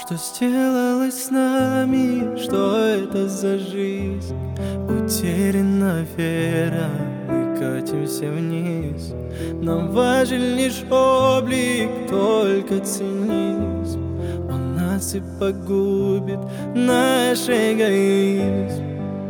Что сделалось с нами, что это за жизнь? Утеряна вера, мы катимся вниз. Нам важен лишь облик, только цинизм. Он нас и погубит, наш эгоизм.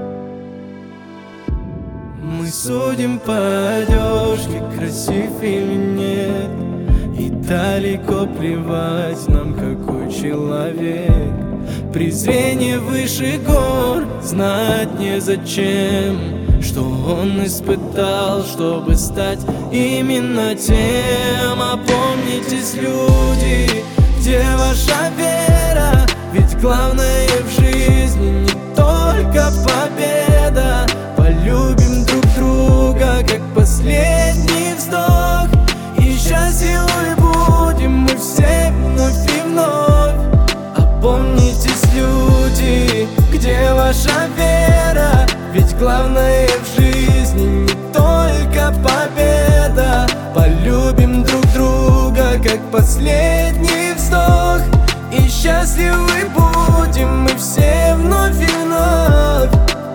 Мы судим по одежке, красив или нет, и далеко плевать нам, какой человек. Презрение выше гор, знать незачем, что он испытал, чтобы стать именно тем. Опомнитесь, люди, где ваша вера? Ведь главное в жизни не только победа. Полюбим друг друга, как последний вздох, и счастливы будем мы все вновь и вновь. Опомнитесь, люди, где ваша вера? Ведь главное в жизни не только победа. Полюбим друг друга, как последний вздох, и счастливы будем мы все вновь и вновь.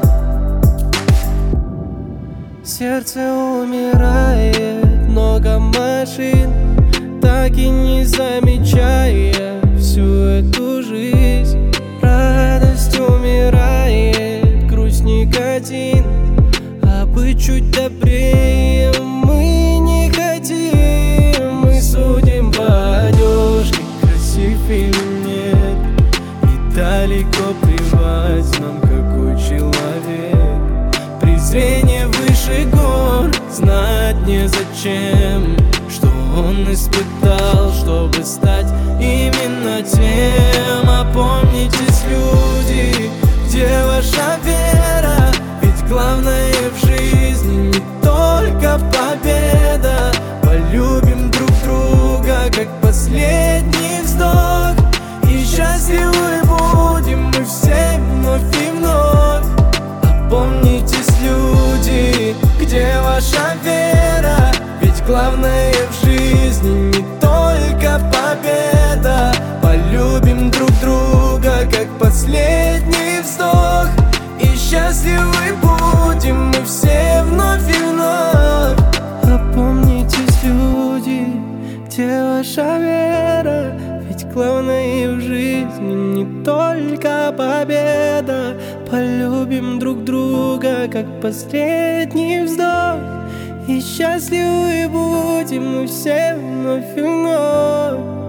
Сердце умирает, много машин, так и не замечая всю эту жизнь. Радость умирает, грусть никотин, а быть чуть добрее мы не хотим. Мы судим по одежке, красив или нет, и далеко плевать нам, какой человек. Презрение выше гор, знать незачем, что он испытал, чтобы стать именно тем. Опомнитесь, люди, где ваша вера? Ведь главное в жизни не только победа. Полюбим друг друга, как последний вздох, и счастливы будем мы все вновь и вновь. Опомнитесь, люди, где ваша вера? Ведь главное в жизни не только победа. Полюбим друг друга, как последний вздох, и счастливы будем мы все вновь и вновь. Опомнитесь, люди, где ваша вера? Ведь главное в жизни не только победа. Полюбим друг друга, как последний вздох, и счастливы будем мы все вновь и вновь.